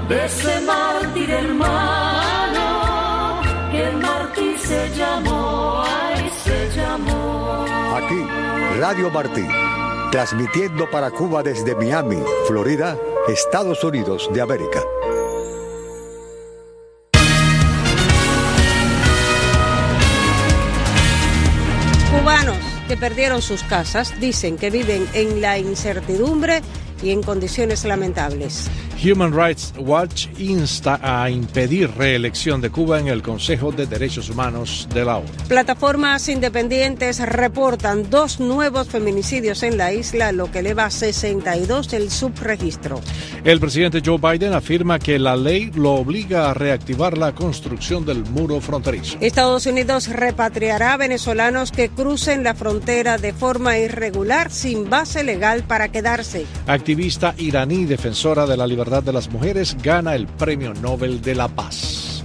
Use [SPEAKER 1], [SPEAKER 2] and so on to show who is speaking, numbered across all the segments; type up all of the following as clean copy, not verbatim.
[SPEAKER 1] de ese mártir hermano, que el mártir se llamó, ay, se llamó.
[SPEAKER 2] Aquí, Radio Martí, transmitiendo para Cuba desde Miami, Florida, Estados Unidos de América.
[SPEAKER 3] Cubanos que perdieron sus casas dicen que viven en la incertidumbre y en condiciones lamentables.
[SPEAKER 4] Human Rights Watch insta a impedir reelección de Cuba en el Consejo de Derechos Humanos de la ONU.
[SPEAKER 3] Plataformas independientes reportan 2 nuevos feminicidios en la isla, lo que eleva a 62 el subregistro.
[SPEAKER 4] El presidente Joe Biden afirma que la ley lo obliga a reactivar la construcción del muro fronterizo.
[SPEAKER 3] Estados Unidos repatriará a venezolanos que crucen la frontera de forma irregular sin base legal para quedarse.
[SPEAKER 4] Activista iraní defensora de la libertad de las mujeres gana el Premio Nobel de la Paz.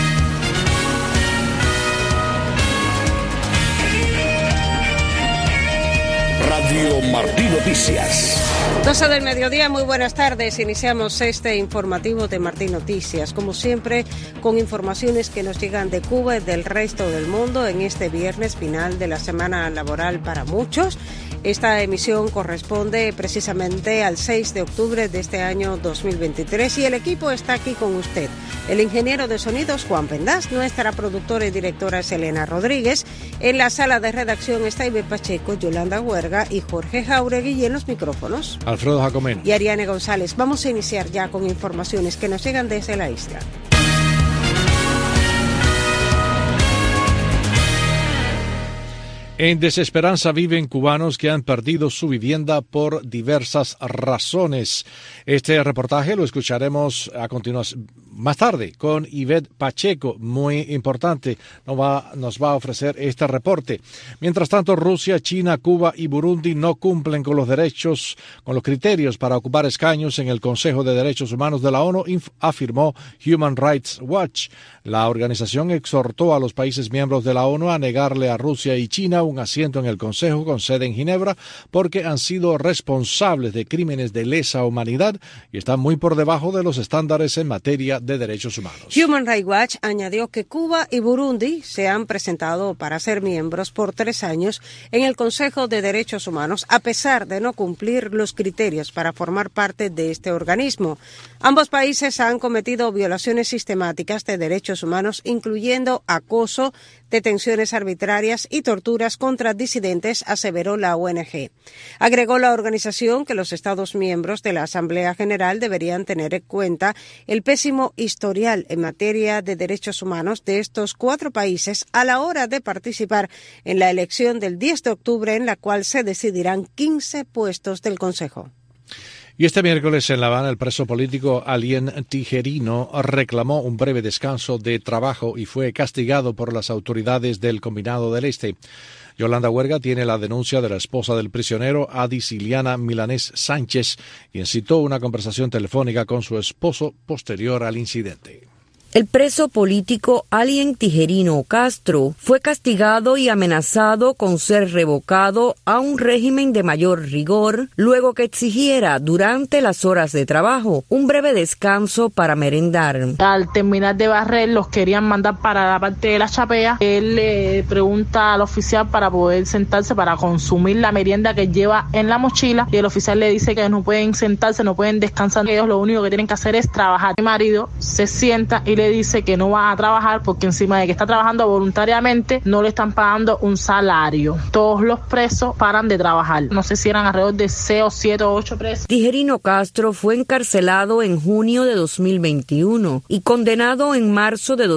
[SPEAKER 5] Radio Martí Noticias.
[SPEAKER 3] 12 del mediodía, muy buenas tardes. Iniciamos este informativo de Martí Noticias, como siempre, con informaciones que nos llegan de Cuba y del resto del mundo en este viernes final de la semana laboral para muchos. Esta emisión corresponde precisamente al 6 de octubre de este año 2023 y el equipo está aquí con usted. El ingeniero de sonidos Juan Pendaz, nuestra productora y directora es Elena Rodríguez. En la sala de redacción está Ivette Pacheco, Yolanda Huerga y Jorge Jauregui, y en los micrófonos
[SPEAKER 4] Alfredo Jacomeno
[SPEAKER 3] y Ariane González. Vamos a iniciar ya con informaciones que nos llegan desde la isla.
[SPEAKER 4] En desesperanza viven cubanos que han perdido su vivienda por diversas razones. Este reportaje lo escucharemos a continuación más tarde con Ivette Pacheco, muy importante, nos va a ofrecer este reporte. Mientras tanto, Rusia, China, Cuba y Burundi no cumplen con los criterios para ocupar escaños en el Consejo de Derechos Humanos de la ONU, afirmó Human Rights Watch. La organización exhortó a los países miembros de la ONU a negarle a Rusia y China un asiento en el Consejo con sede en Ginebra porque han sido responsables de crímenes de lesa humanidad y están muy por debajo de los estándares en materia de derechos humanos.
[SPEAKER 3] Human Rights Watch añadió que Cuba y Burundi se han presentado para ser miembros por 3 años en el Consejo de Derechos Humanos, a pesar de no cumplir los criterios para formar parte de este organismo. Ambos países han cometido violaciones sistemáticas de derechos humanos, incluyendo acoso, detenciones arbitrarias y torturas contra disidentes, aseveró la ONG. Agregó la organización que los Estados miembros de la Asamblea General deberían tener en cuenta el pésimo historial en materia de derechos humanos de estos 4 países a la hora de participar en la elección del 10 de octubre, en la cual se decidirán 15 puestos del Consejo.
[SPEAKER 4] Y este miércoles en La Habana, el preso político Alien Tijerino reclamó un breve descanso de trabajo y fue castigado por las autoridades del Combinado del Este. Yolanda Huerga tiene la denuncia de la esposa del prisionero, Adis Iliana Milanés Sánchez, y incitó una conversación telefónica con su esposo posterior al incidente.
[SPEAKER 6] El preso político Alien Tijerino Castro fue castigado y amenazado con ser revocado a un régimen de mayor rigor luego que exigiera durante las horas de trabajo un breve descanso para merendar.
[SPEAKER 7] Al terminar de barrer los querían mandar para la parte de la chapea. Él le pregunta al oficial para poder sentarse para consumir la merienda que lleva en la mochila y el oficial le dice que no pueden sentarse, no pueden descansar. Ellos lo único que tienen que hacer es trabajar. Mi marido se sienta y le dice que no va a trabajar porque encima de que está trabajando voluntariamente no le están pagando un salario. Todos los presos paran de trabajar. No sé si eran alrededor de 6 o 7 o 8 presos.
[SPEAKER 6] Tijerino Castro fue encarcelado en junio de 2021 y condenado en marzo de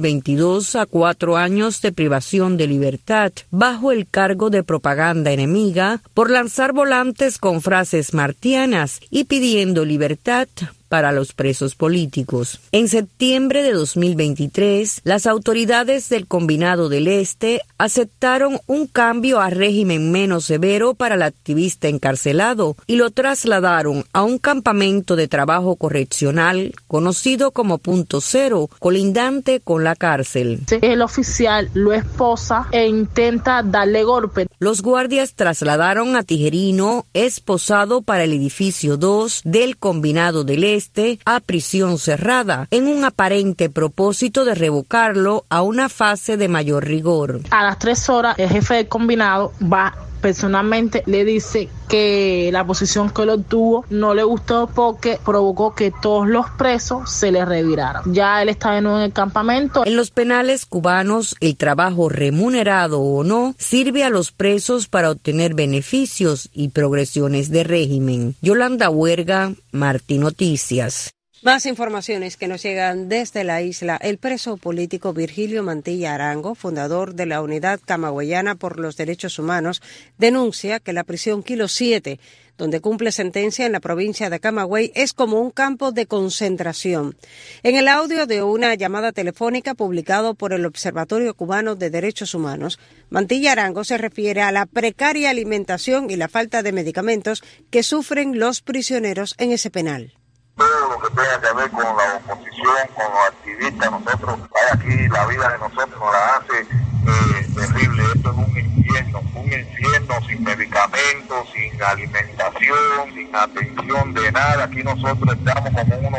[SPEAKER 6] 2022 a 4 años de privación de libertad bajo el cargo de propaganda enemiga por lanzar volantes con frases martianas y pidiendo libertad para los presos políticos. En septiembre de 2023, las autoridades del Combinado del Este aceptaron un cambio a régimen menos severo para el activista encarcelado y lo trasladaron a un campamento de trabajo correccional conocido como Punto Cero, colindante con la cárcel.
[SPEAKER 7] El oficial lo esposa e intenta darle golpe.
[SPEAKER 6] Los guardias trasladaron a Tijerino esposado para el edificio 2 del Combinado del Este a prisión cerrada, en un aparente propósito de revocarlo a una fase de mayor rigor.
[SPEAKER 7] A las 3 horas, el jefe del combinado personalmente le dice que la posición que él obtuvo no le gustó porque provocó que todos los presos se le reviraran. Ya él está de nuevo en el campamento.
[SPEAKER 6] En los penales cubanos, el trabajo remunerado o no sirve a los presos para obtener beneficios y progresiones de régimen. Yolanda Huerga, Martí Noticias.
[SPEAKER 3] Más informaciones que nos llegan desde la isla. El preso político Virgilio Mantilla Arango, fundador de la Unidad Camagüeyana por los Derechos Humanos, denuncia que la prisión Kilo 7, donde cumple sentencia en la provincia de Camagüey, es como un campo de concentración. En el audio de una llamada telefónica publicado por el Observatorio Cubano de Derechos Humanos, Mantilla Arango se refiere a la precaria alimentación y la falta de medicamentos que sufren los prisioneros en ese penal.
[SPEAKER 8] Todo lo que tenga que ver con la oposición, con los activistas, nosotros, aquí la vida de nosotros nos la hace terrible. Esto es un infierno sin medicamentos, sin alimentación, sin atención de nada. Aquí nosotros estamos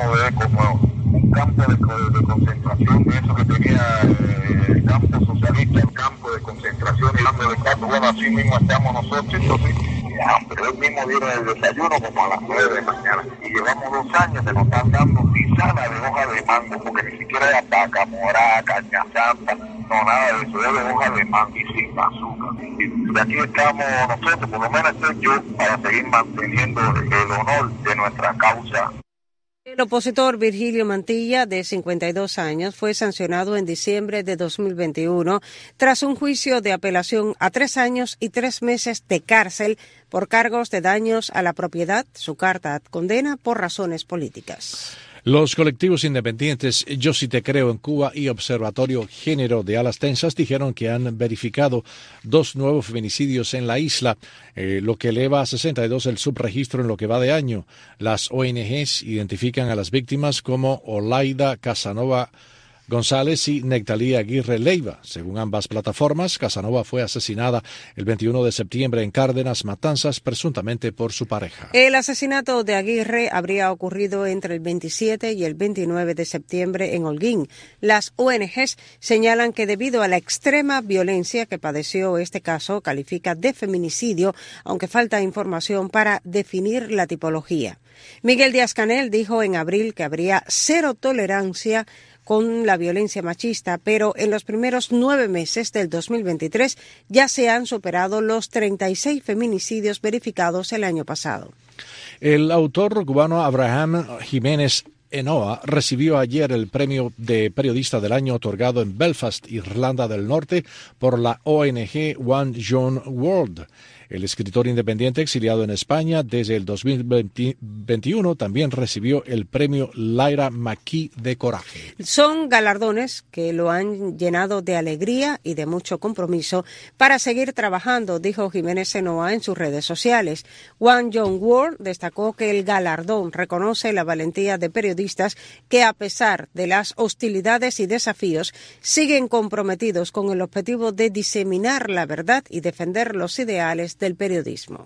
[SPEAKER 8] como un campo de concentración, eso que tenía el campo socialista, el campo de concentración y hambre de caso. Bueno, así mismo estamos nosotros, entonces, pero él mismo viene el desayuno como a las 9 de la mañana. Y llevamos 2 años que nos están dando tisana de hoja de mango, porque ni siquiera hay ataca, morada, caña santa, no nada de eso, es de hoja de mango y sin azúcar. Y de aquí estamos nosotros, por lo menos estoy yo, para seguir manteniendo el honor de nuestra causa.
[SPEAKER 3] El opositor Virgilio Mantilla, de 52 años, fue sancionado en diciembre de 2021 tras un juicio de apelación a 3 años y 3 meses de cárcel por cargos de daños a la propiedad. Su carta condena por razones políticas.
[SPEAKER 4] Los colectivos independientes Yo Sí Te Creo en Cuba y Observatorio Género de Alas Tensas dijeron que han verificado 2 nuevos feminicidios en la isla, lo que eleva a 62 el subregistro en lo que va de año. Las ONGs identifican a las víctimas como Olaida Casanova González y Nectalía Aguirre Leiva. Según ambas plataformas, Casanova fue asesinada el 21 de septiembre en Cárdenas, Matanzas, presuntamente por su pareja.
[SPEAKER 3] El asesinato de Aguirre habría ocurrido entre el 27 y el 29 de septiembre en Holguín. Las ONGs señalan que debido a la extrema violencia que padeció este caso, califica de feminicidio, aunque falta información para definir la tipología. Miguel Díaz-Canel dijo en abril que habría 0 tolerancia con la violencia machista, pero en los primeros 9 meses del 2023 ya se han superado los 36 feminicidios verificados el año pasado.
[SPEAKER 4] El autor cubano Abraham Jiménez Enoa recibió ayer el premio de periodista del año otorgado en Belfast, Irlanda del Norte, por la ONG One Young World. El escritor independiente exiliado en España desde el 2021 también recibió el premio Lyra McKee de Coraje.
[SPEAKER 3] Son galardones que lo han llenado de alegría y de mucho compromiso para seguir trabajando, dijo Jiménez Enoa en sus redes sociales. One Young World destacó que el galardón reconoce la valentía de periodistas que, a pesar de las hostilidades y desafíos, siguen comprometidos con el objetivo de diseminar la verdad y defender los ideales del periodismo.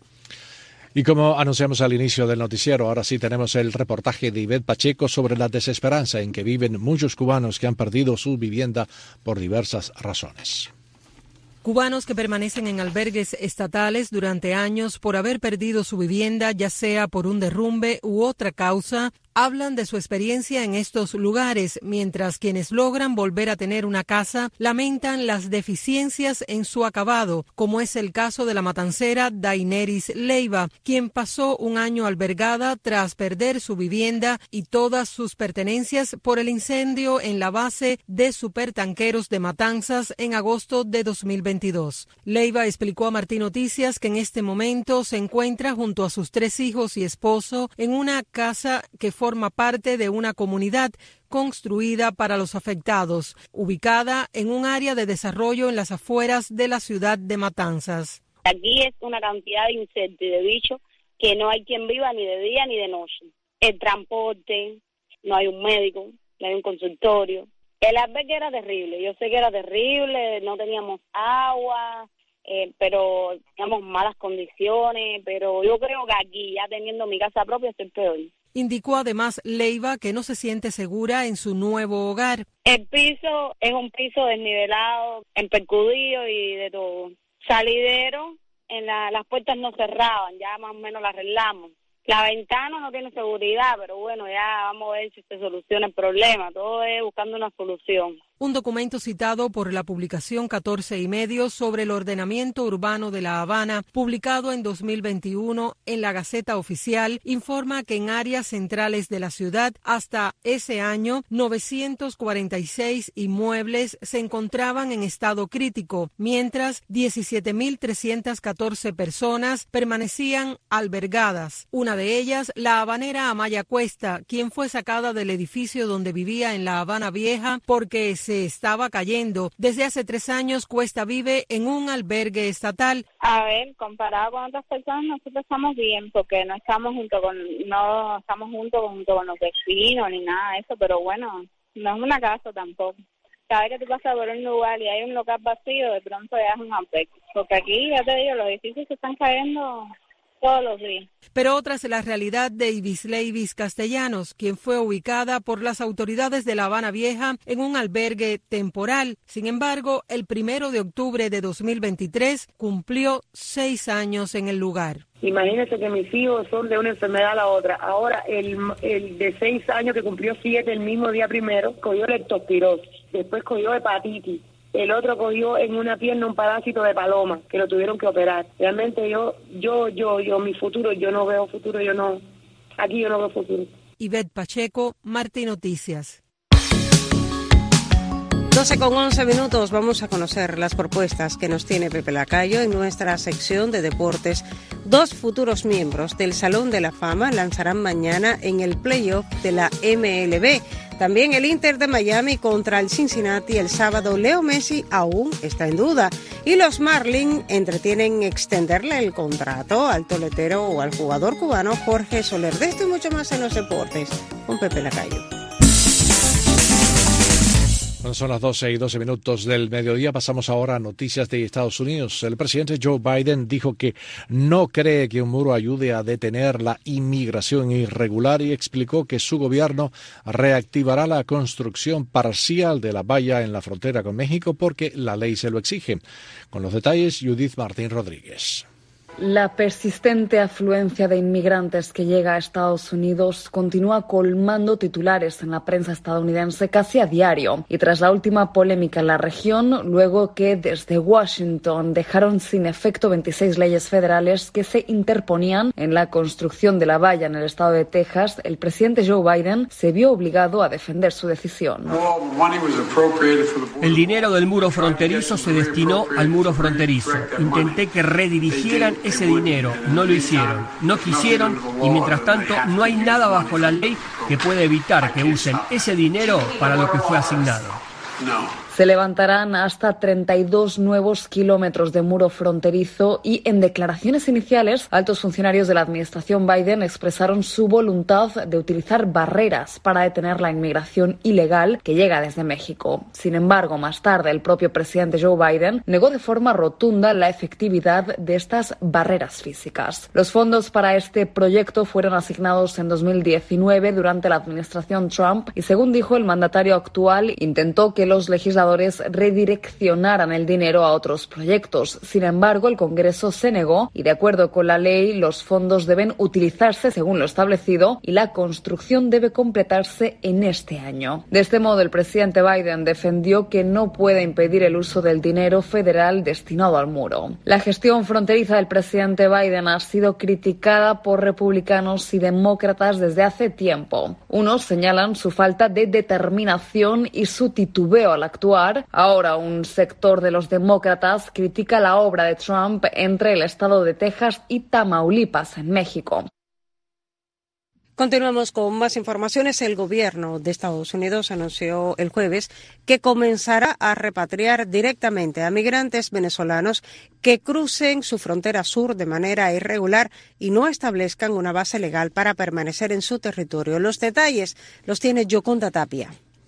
[SPEAKER 4] Y como anunciamos al inicio del noticiero, ahora sí tenemos el reportaje de Ivette Pacheco sobre la desesperanza en que viven muchos cubanos que han perdido su vivienda por diversas razones.
[SPEAKER 9] Cubanos que permanecen en albergues estatales durante años por haber perdido su vivienda, ya sea por un derrumbe u otra causa, hablan de su experiencia en estos lugares, mientras quienes logran volver a tener una casa lamentan las deficiencias en su acabado, como es el caso de la matancera Daineris Leiva, quien pasó un año albergada tras perder su vivienda y todas sus pertenencias por el incendio en la base de supertanqueros de Matanzas en agosto de 2022. Leiva explicó a Martí Noticias que en este momento se encuentra junto a sus 3 hijos y esposo en una casa que forma parte de una comunidad construida para los afectados, ubicada en un área de desarrollo en las afueras de la ciudad de Matanzas.
[SPEAKER 10] Aquí es una cantidad de insectos y de bichos que no hay quien viva ni de día ni de noche. El transporte, no hay un médico, no hay un consultorio. El albergue era terrible, yo sé que era terrible, no teníamos agua, pero teníamos malas condiciones, pero yo creo que aquí, ya teniendo mi casa propia, estoy peor.
[SPEAKER 9] Indicó además Leiva que no se siente segura en su nuevo hogar.
[SPEAKER 10] El piso es un piso desnivelado, empercudido y de todo. Salidero, las puertas no cerraban, ya más o menos las arreglamos. La ventana no tiene seguridad, pero bueno, ya vamos a ver si se soluciona el problema. Todo es buscando una solución.
[SPEAKER 9] Un documento citado por la publicación 14 y medio sobre el ordenamiento urbano de La Habana, publicado en 2021 en la Gaceta Oficial, informa que en áreas centrales de la ciudad hasta ese año 946 inmuebles se encontraban en estado crítico, mientras 17.314 personas permanecían albergadas. Una de ellas, la habanera Amaya Cuesta, quien fue sacada del edificio donde vivía en La Habana Vieja porque se estaba cayendo. Desde hace 3 años, Cuesta vive en un albergue estatal.
[SPEAKER 10] A ver, comparado con otras personas, nosotros estamos bien, porque no estamos junto con los vecinos ni nada de eso, pero bueno, no es una casa tampoco. Cada vez que tú pasas por un lugar y hay un local vacío, de pronto ya es un aspecto. Porque aquí, ya te digo, los edificios se están cayendo todos los días.
[SPEAKER 9] Pero otra es la realidad de Ibis Leivis Castellanos, quien fue ubicada por las autoridades de La Habana Vieja en un albergue temporal. Sin embargo, el 1 de octubre de 2023 cumplió 6 años en el lugar.
[SPEAKER 11] Imagínese que mis hijos son de una enfermedad a la otra. Ahora, el de 6 años que cumplió 7 el mismo día primero, cogió leptospirosis, después cogió hepatitis. El otro cogió en una pierna un parásito de paloma, que lo tuvieron que operar. Realmente mi futuro, yo no veo futuro, aquí yo no veo futuro.
[SPEAKER 9] Ivette Pacheco, Martí Noticias.
[SPEAKER 3] 12:11, vamos a conocer las propuestas que nos tiene Pepe Lacayo en nuestra sección de deportes. 2 futuros miembros del Salón de la Fama lanzarán mañana en el playoff de la MLB. También el Inter de Miami contra el Cincinnati el sábado. Leo Messi aún está en duda. Y los Marlins entretienen extenderle el contrato al toletero o al jugador cubano Jorge Soler. De esto y mucho más en los deportes con Pepe Lacayo.
[SPEAKER 4] Bueno, son las 12:12 del mediodía. Pasamos ahora a noticias de Estados Unidos. El presidente Joe Biden dijo que no cree que un muro ayude a detener la inmigración irregular y explicó que su gobierno reactivará la construcción parcial de la valla en la frontera con México porque la ley se lo exige. Con los detalles, Judith Martín Rodríguez.
[SPEAKER 12] La persistente afluencia de inmigrantes que llega a Estados Unidos continúa colmando titulares en la prensa estadounidense casi a diario. Y tras la última polémica en la región, luego que desde Washington dejaron sin efecto 26 leyes federales que se interponían en la construcción de la valla en el estado de Texas, el presidente Joe Biden se vio obligado a defender su decisión.
[SPEAKER 13] El dinero del muro fronterizo se destinó al muro fronterizo. Intenté que redirigieran ese dinero, no lo hicieron, no quisieron y mientras tanto no hay nada bajo la ley que pueda evitar que usen ese dinero para lo que fue asignado.
[SPEAKER 12] Se levantarán hasta 32 nuevos kilómetros de muro fronterizo y en declaraciones iniciales, altos funcionarios de la administración Biden expresaron su voluntad de utilizar barreras para detener la inmigración ilegal que llega desde México. Sin embargo, más tarde, el propio presidente Joe Biden negó de forma rotunda la efectividad de estas barreras físicas. Los fondos para este proyecto fueron asignados en 2019 durante la administración Trump y, según dijo el mandatario actual, intentó que los legisladores redireccionaran el dinero a otros proyectos. Sin embargo, el Congreso se negó y, de acuerdo con la ley, los fondos deben utilizarse según lo establecido y la construcción debe completarse en este año. De este modo, el presidente Biden defendió que no puede impedir el uso del dinero federal destinado al muro. La gestión fronteriza del presidente Biden ha sido criticada por republicanos y demócratas desde hace tiempo. Unos señalan su falta de determinación y su titubeo al actuar. Ahora un sector de los demócratas critica la obra de Trump entre el estado de Texas y Tamaulipas, en México.
[SPEAKER 3] Continuamos con más informaciones. El gobierno de Estados Unidos anunció el jueves que comenzará a repatriar directamente a migrantes venezolanos que crucen su frontera sur de manera irregular y no establezcan una base legal para permanecer en su territorio. Los detalles los tiene Yoconda Tapia.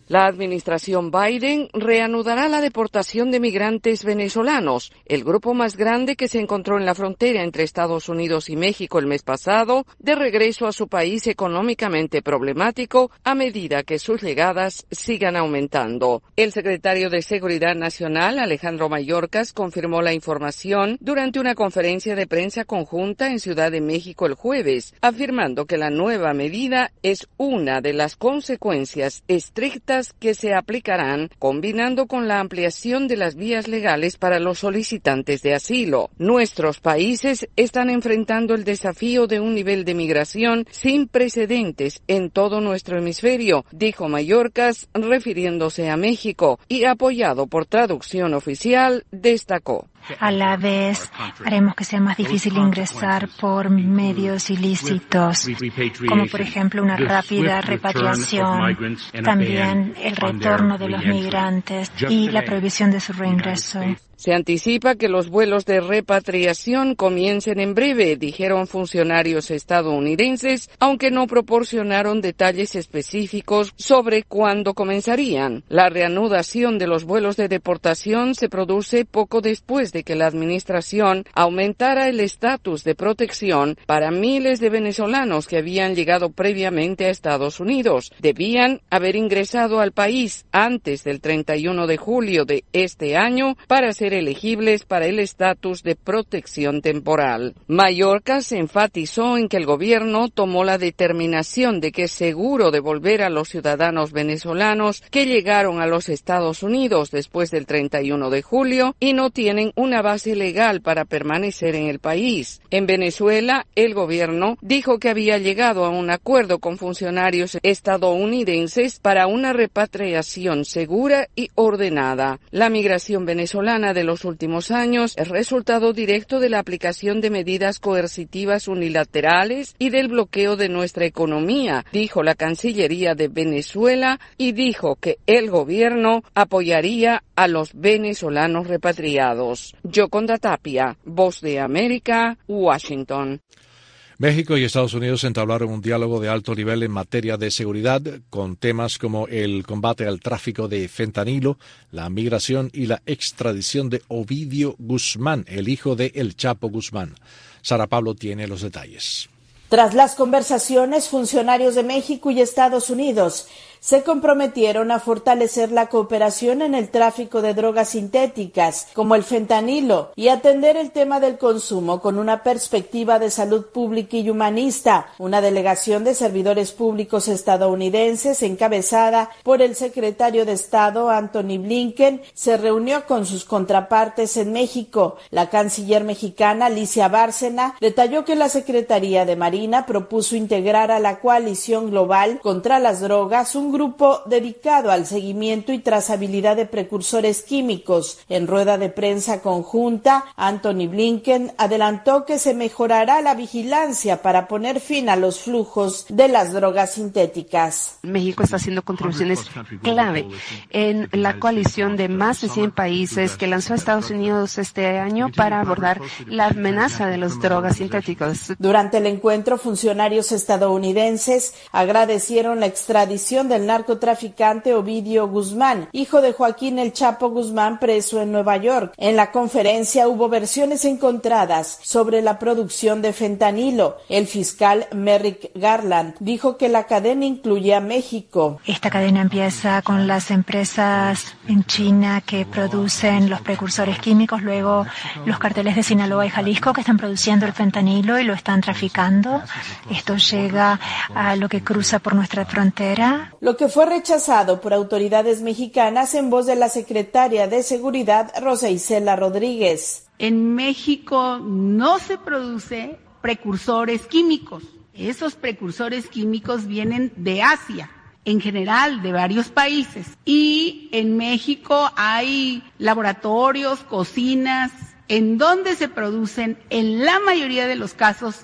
[SPEAKER 14] La administración Biden reanudará la deportación de migrantes venezolanos, el grupo más grande que se encontró en la frontera entre Estados Unidos y México el mes pasado, de regreso a su país económicamente problemático a medida que sus llegadas sigan aumentando. El secretario de Seguridad Nacional, Alejandro Mayorkas, confirmó la información durante una conferencia de prensa conjunta en Ciudad de México el jueves, afirmando que la nueva medida es una de las consecuencias estrictas que se aplicarán, combinando con la ampliación de las vías legales para los solicitantes de asilo. Nuestros países están enfrentando el desafío de un nivel de migración sin precedentes en todo nuestro hemisferio, dijo Mayorkas, refiriéndose a México, y apoyado por traducción oficial, destacó:
[SPEAKER 15] a la vez, haremos que sea más difícil ingresar por medios ilícitos, como por ejemplo una rápida repatriación, también el retorno de los migrantes y la prohibición de su reingreso.
[SPEAKER 14] Se anticipa que los vuelos de repatriación comiencen en breve, dijeron funcionarios estadounidenses, aunque no proporcionaron detalles específicos sobre cuándo comenzarían. La reanudación de los vuelos de deportación se produce poco después de que la administración aumentara el estatus de protección para miles de venezolanos que habían llegado previamente a Estados Unidos. Debían haber ingresado al país antes del 31 de julio de este año para ser elegibles para el estatus de protección temporal. Mayorkas enfatizó en que el gobierno tomó la determinación de que es seguro devolver a los ciudadanos venezolanos que llegaron a los Estados Unidos después del 31 de julio y no tienen una base legal para permanecer en el país. En Venezuela, el gobierno dijo que había llegado a un acuerdo con funcionarios estadounidenses para una repatriación segura y ordenada. La migración venezolana de los últimos años es resultado directo de la aplicación de medidas coercitivas unilaterales y del bloqueo de nuestra economía, dijo la Cancillería de Venezuela, y dijo que el gobierno apoyaría a los venezolanos repatriados. Yoconda Tapia, Voz de América, Washington.
[SPEAKER 4] México y Estados Unidos entablaron un diálogo de alto nivel en materia de seguridad con temas como el combate al tráfico de fentanilo, la migración y la extradición de Ovidio Guzmán, el hijo de El Chapo Guzmán. Sara Pablo tiene los detalles.
[SPEAKER 16] Tras las conversaciones, funcionarios de México y Estados Unidos se comprometieron a fortalecer la cooperación en el tráfico de drogas sintéticas, como el fentanilo, y atender el tema del consumo con una perspectiva de salud pública y humanista. Una delegación de servidores públicos estadounidenses, encabezada por el secretario de Estado Antony Blinken, se reunió con sus contrapartes en México. La canciller mexicana Alicia Bárcena detalló que la Secretaría de Marina propuso integrar a la coalición global contra las drogas un grupo dedicado al seguimiento y trazabilidad de precursores químicos. En rueda de prensa conjunta, Antony Blinken adelantó que se mejorará la vigilancia para poner fin a los flujos de las drogas sintéticas.
[SPEAKER 17] México está haciendo contribuciones clave en la coalición de más de 100 países que lanzó Estados Unidos este año para abordar la amenaza de las drogas sintéticas.
[SPEAKER 16] Durante el encuentro, funcionarios estadounidenses agradecieron la extradición del narcotraficante Ovidio Guzmán, hijo de Joaquín El Chapo Guzmán, preso en Nueva York. En la conferencia hubo versiones encontradas sobre la producción de fentanilo. El fiscal Merrick Garland dijo que la cadena incluye a México.
[SPEAKER 15] Esta cadena empieza con las empresas en China que producen los precursores químicos, luego los carteles de Sinaloa y Jalisco que están produciendo el fentanilo y lo están traficando. Esto llega a lo que cruza por nuestra frontera.
[SPEAKER 16] Lo que fue rechazado por autoridades mexicanas en voz de la secretaria de Seguridad, Rosa Isela Rodríguez.
[SPEAKER 18] En México no se produce precursores químicos. Esos precursores químicos vienen de Asia, en general de varios países. Y en México hay laboratorios, cocinas, en donde se producen, en la mayoría de los casos,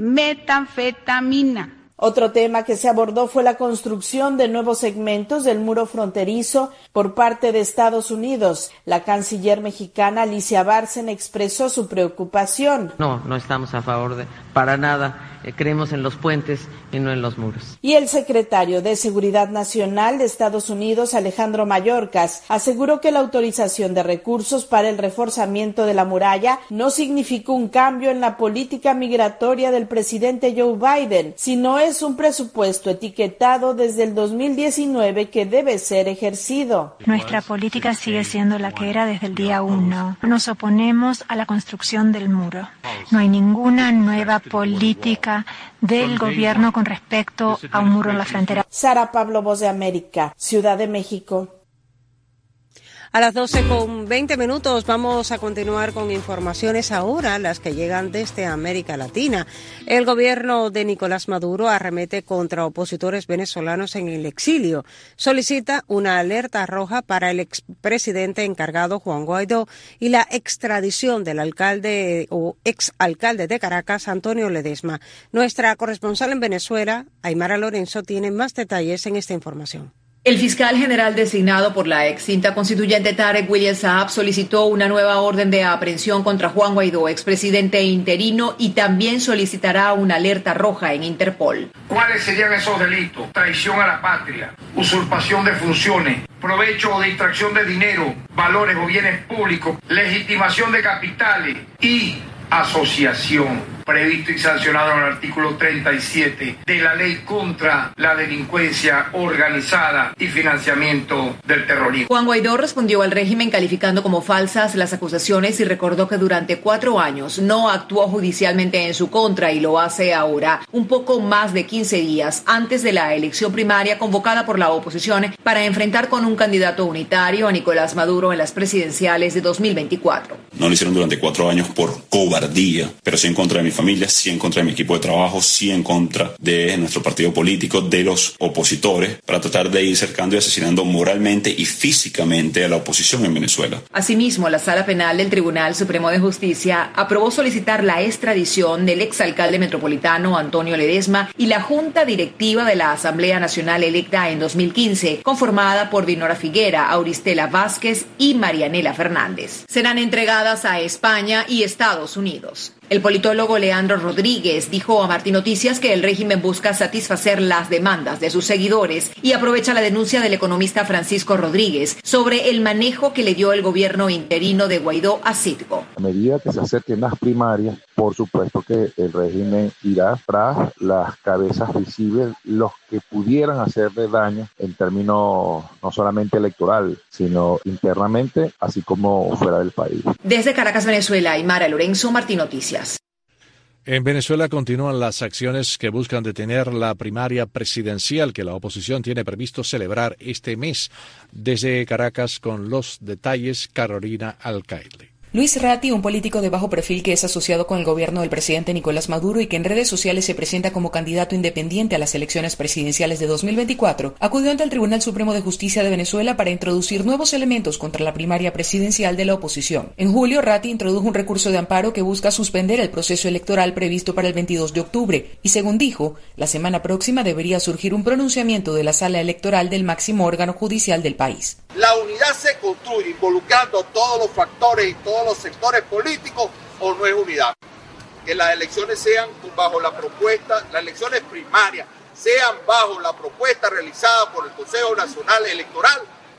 [SPEAKER 18] metanfetamina.
[SPEAKER 16] Otro tema que se abordó fue la construcción de nuevos segmentos del muro fronterizo por parte de Estados Unidos. La canciller mexicana Alicia Bárcena expresó su preocupación.
[SPEAKER 19] No estamos a favor para nada. creemos en los puentes y no en los muros.
[SPEAKER 16] Y el secretario de Seguridad Nacional de Estados Unidos, Alejandro Mayorkas, aseguró que la autorización de recursos para el reforzamiento de la muralla no significa un cambio en la política migratoria del presidente Joe Biden, sino es un presupuesto etiquetado desde el 2019 que debe ser ejercido.
[SPEAKER 15] Nuestra política sigue siendo la que era desde el día 1. Nos oponemos a la construcción del muro. No hay ninguna nueva política del gobierno con respecto a un muro en la frontera.
[SPEAKER 16] Sara Pablo, Voz de América, Ciudad de México.
[SPEAKER 3] A las 12:20 vamos a continuar con informaciones ahora, las que llegan desde América Latina. El gobierno de Nicolás Maduro arremete contra opositores venezolanos en el exilio. Solicita una alerta roja para el expresidente encargado Juan Guaidó y la extradición del alcalde o exalcalde de Caracas, Antonio Ledesma. Nuestra corresponsal en Venezuela, Aymara Lorenzo, tiene más detalles en esta información.
[SPEAKER 20] El fiscal general designado por la extinta constituyente Tarek William Saab solicitó una nueva orden de aprehensión contra Juan Guaidó, expresidente interino, y también solicitará una alerta roja en Interpol.
[SPEAKER 21] ¿Cuáles serían esos delitos? Traición a la patria, usurpación de funciones, provecho o distracción de dinero, valores o bienes públicos, legitimación de capitales y asociación, previsto y sancionado en el artículo 37 de la ley contra la delincuencia organizada y financiamiento del terrorismo.
[SPEAKER 20] Juan Guaidó respondió al régimen calificando como falsas las acusaciones y recordó que durante 4 años no actuó judicialmente en su contra y lo hace ahora, un poco más de 15 días antes de la elección primaria convocada por la oposición para enfrentar con un candidato unitario a Nicolás Maduro en las presidenciales de 2024.
[SPEAKER 22] No lo hicieron durante 4 años por cobardía, pero sí en contra de mi familia, sí en contra de mi equipo de trabajo, sí en contra de nuestro partido político, de los opositores, para tratar de ir cercando y asesinando moralmente y físicamente a la oposición en Venezuela.
[SPEAKER 20] Asimismo, la Sala Penal del Tribunal Supremo de Justicia aprobó solicitar la extradición del exalcalde metropolitano Antonio Ledesma y la Junta Directiva de la Asamblea Nacional electa en 2015, conformada por Dinora Figuera, Auristela Vázquez y Marianela Fernández. Serán entregadas a España y Estados Unidos. El politólogo Leandro Rodríguez dijo a Martín Noticias que el régimen busca satisfacer las demandas de sus seguidores y aprovecha la denuncia del economista Francisco Rodríguez sobre el manejo que le dio el gobierno interino de Guaidó a Citgo.
[SPEAKER 23] A medida que se acerquen las primarias, por supuesto que el régimen irá tras las cabezas visibles, los que pudieran hacerle daño en términos no solamente electoral, sino internamente, así como fuera del país.
[SPEAKER 20] Desde Caracas, Venezuela, Aymara Lorenzo, Martín Noticias.
[SPEAKER 4] En Venezuela continúan las acciones que buscan detener la primaria presidencial que la oposición tiene previsto celebrar este mes. Desde Caracas, con los detalles, Carolina Alcaide.
[SPEAKER 24] Luis Ratti, un político de bajo perfil que es asociado con el gobierno del presidente Nicolás Maduro y que en redes sociales se presenta como candidato independiente a las elecciones presidenciales de 2024, acudió ante el Tribunal Supremo de Justicia de Venezuela para introducir nuevos elementos contra la primaria presidencial de la oposición. En julio, Ratti introdujo un recurso de amparo que busca suspender el proceso electoral previsto para el 22 de octubre y, según dijo, la semana próxima debería surgir un pronunciamiento de la Sala Electoral del máximo órgano judicial del país.
[SPEAKER 25] La unidad se construye involucrando todos los factores y todos los sectores políticos, o no es unidad. Que las elecciones sean bajo la propuesta, las elecciones primarias sean bajo la propuesta realizada por el Consejo Nacional Electoral,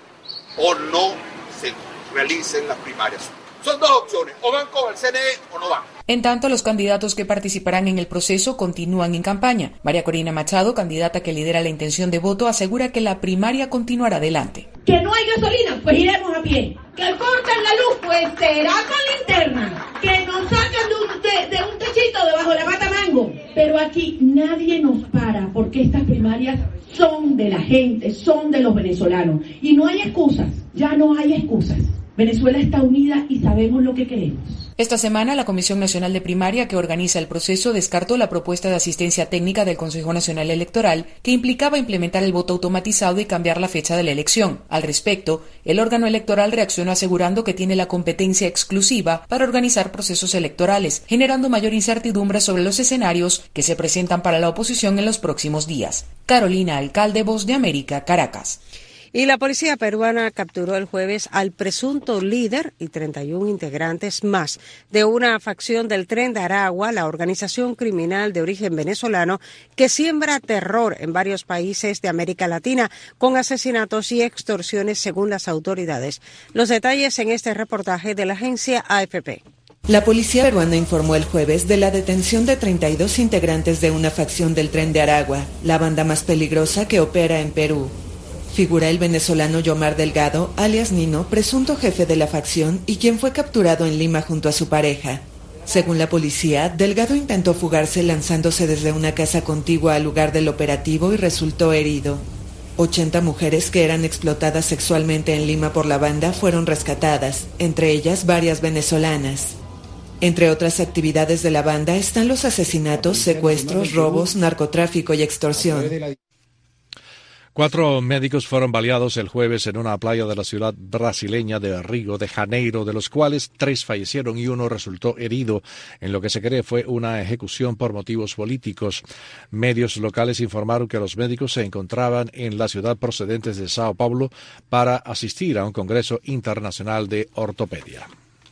[SPEAKER 25] o no se realicen las primarias. Son 2 opciones, o van con el CNE o no van.
[SPEAKER 24] En tanto, los candidatos que participarán en el proceso continúan en campaña. María Corina Machado, candidata que lidera la intención de voto, asegura que la primaria continuará adelante.
[SPEAKER 26] Que no hay gasolina, pues iremos a pie. Que cortan la luz, pues será con linterna. Que nos sacan de un techito debajo de la mata mango. Pero aquí nadie nos para, porque estas primarias son de la gente, son de los venezolanos. Y no hay excusas, ya no hay excusas. Venezuela está unida y sabemos lo que queremos.
[SPEAKER 24] Esta semana, la Comisión Nacional de Primaria, que organiza el proceso, descartó la propuesta de asistencia técnica del Consejo Nacional Electoral, que implicaba implementar el voto automatizado y cambiar la fecha de la elección. Al respecto, el órgano electoral reaccionó asegurando que tiene la competencia exclusiva para organizar procesos electorales, generando mayor incertidumbre sobre los escenarios que se presentan para la oposición en los próximos días. Carolina Alcalde, Voz de América, Caracas.
[SPEAKER 3] Y la policía peruana capturó el jueves al presunto líder y 31 integrantes más de una facción del Tren de Aragua, la organización criminal de origen venezolano que siembra terror en varios países de América Latina con asesinatos y extorsiones según las autoridades. Los detalles en este reportaje de la agencia AFP.
[SPEAKER 1] La policía peruana informó el jueves de la detención de 32 integrantes de una facción del Tren de Aragua, la banda más peligrosa que opera en Perú. Figura el venezolano Yomar Delgado, alias Nino, presunto jefe de la facción y quien fue capturado en Lima junto a su pareja. Según la policía, Delgado intentó fugarse lanzándose desde una casa contigua al lugar del operativo y resultó herido. 80 mujeres que eran explotadas sexualmente en Lima por la banda fueron rescatadas, entre ellas varias venezolanas. Entre otras actividades de la banda están los asesinatos, secuestros, robos, narcotráfico y extorsión.
[SPEAKER 4] 4 médicos fueron baleados el jueves en una playa de la ciudad brasileña de Río de Janeiro, de los cuales 3 fallecieron y 1 resultó herido en lo que se cree fue una ejecución por motivos políticos. Medios locales informaron que los médicos se encontraban en la ciudad procedentes de Sao Paulo para asistir a un congreso internacional de ortopedia.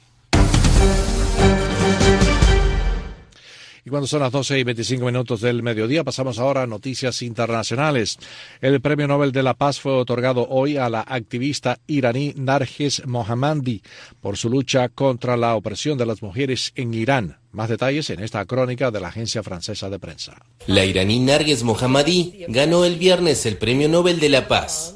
[SPEAKER 4] Y cuando son las 12:25 del mediodía, pasamos ahora a noticias internacionales. El Premio Nobel de la Paz fue otorgado hoy a la activista iraní Narges Mohammadi por su lucha contra la opresión de las mujeres en Irán. Más detalles en esta crónica de la agencia francesa de prensa.
[SPEAKER 2] La iraní Narges Mohammadi ganó el viernes el Premio Nobel de la Paz.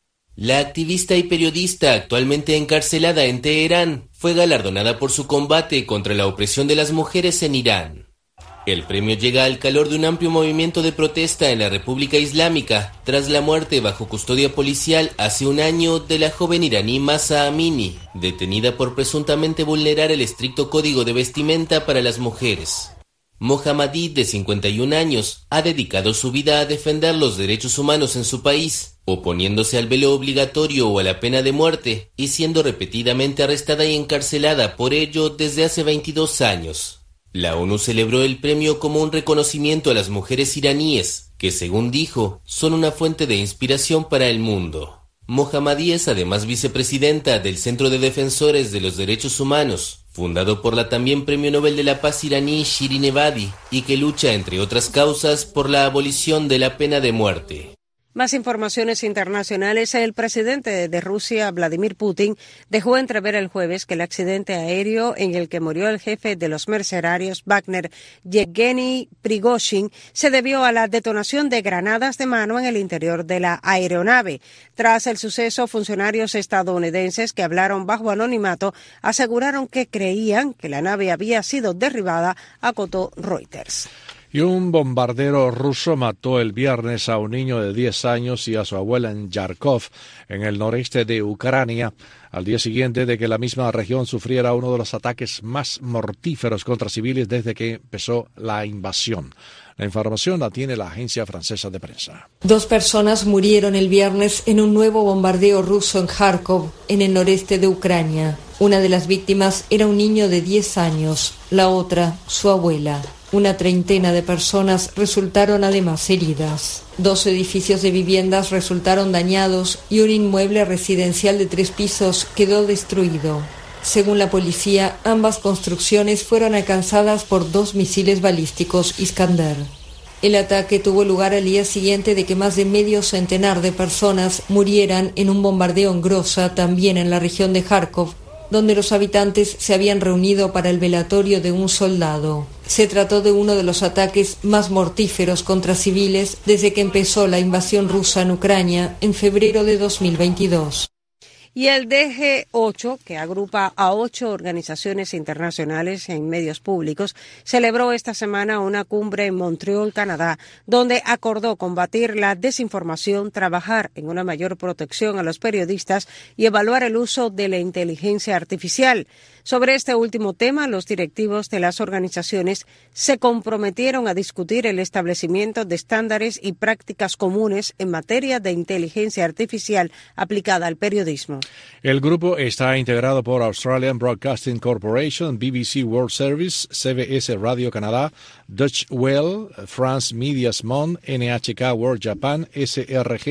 [SPEAKER 2] La activista y periodista actualmente encarcelada en Teherán fue galardonada por su combate contra la opresión de las mujeres en Irán. El premio llega al calor de un amplio movimiento de protesta en la República Islámica tras la muerte bajo custodia policial hace un año de la joven iraní Mahsa Amini, detenida por presuntamente vulnerar el estricto código de vestimenta para las mujeres. Mohammadi, de 51 años, ha dedicado su vida a defender los derechos humanos en su país, oponiéndose al velo obligatorio o a la pena de muerte, y siendo repetidamente arrestada y encarcelada por ello desde hace 22 años. La ONU celebró el premio como un reconocimiento a las mujeres iraníes, que según dijo, son una fuente de inspiración para el mundo. Mohammadi es además vicepresidenta del Centro de Defensores de los Derechos Humanos, fundado por la también Premio Nobel de la Paz iraní Shirin Ebadi, y que lucha, entre otras causas, por la abolición de la pena de muerte.
[SPEAKER 3] Más informaciones internacionales. El presidente de Rusia, Vladimir Putin, dejó entrever el jueves que el accidente aéreo en el que murió el jefe de los mercenarios Wagner, Yevgeny Prigozhin, se debió a la detonación de granadas de mano en el interior de la aeronave. Tras el suceso, funcionarios estadounidenses que hablaron bajo anonimato aseguraron que creían que la nave había sido derribada, acotó Reuters.
[SPEAKER 4] Y un bombardero ruso mató el viernes a un niño de 10 años y a su abuela en Yarkov, en el noreste de Ucrania, al día siguiente de que la misma región sufriera uno de los ataques más mortíferos contra civiles desde que empezó la invasión. La información la tiene la agencia francesa de prensa.
[SPEAKER 9] 2 personas murieron el viernes en un nuevo bombardeo ruso en Kharkov, en el noreste de Ucrania. Una de las víctimas era un niño de 10 años, la otra, su abuela. Una treintena de personas resultaron además heridas. 2 edificios de viviendas resultaron dañados y un inmueble residencial de 3 pisos quedó destruido. Según la policía, ambas construcciones fueron alcanzadas por 2 misiles balísticos Iskander. El ataque tuvo lugar al día siguiente de que más de medio centenar de personas murieran en un bombardeo en Groza, también en la región de Kharkov, donde los habitantes se habían reunido para el velatorio de un soldado. Se trató de uno de los ataques más mortíferos contra civiles desde que empezó la invasión rusa en Ucrania en febrero de 2022.
[SPEAKER 3] Y el DG8, que agrupa a 8 organizaciones internacionales en medios públicos, celebró esta semana una cumbre en Montreal, Canadá, donde acordó combatir la desinformación, trabajar en una mayor protección a los periodistas y evaluar el uso de la inteligencia artificial. Sobre este último tema, los directivos de las organizaciones se comprometieron a discutir el establecimiento de estándares y prácticas comunes en materia de inteligencia artificial aplicada al periodismo.
[SPEAKER 4] El grupo está integrado por Australian Broadcasting Corporation, BBC World Service, CBS Radio Canadá, Deutsche Welle, France Medias Monde, NHK World Japan, SRG,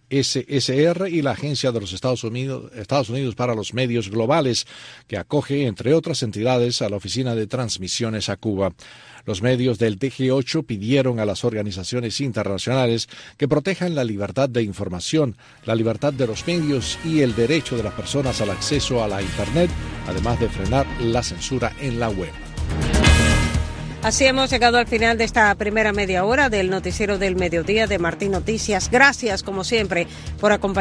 [SPEAKER 4] SSR y la Agencia de los Estados Unidos para los Medios Globales, que acoge, entre otras entidades, a la Oficina de Transmisiones a Cuba. Los medios del TG8 pidieron a las organizaciones internacionales que protejan la libertad de información, la libertad de los medios y el derecho de las personas al acceso a la Internet, además de frenar la censura en la web.
[SPEAKER 3] Así hemos llegado al final de esta primera media hora del noticiero del mediodía de Martín Noticias. Gracias, como siempre, por acompañarnos.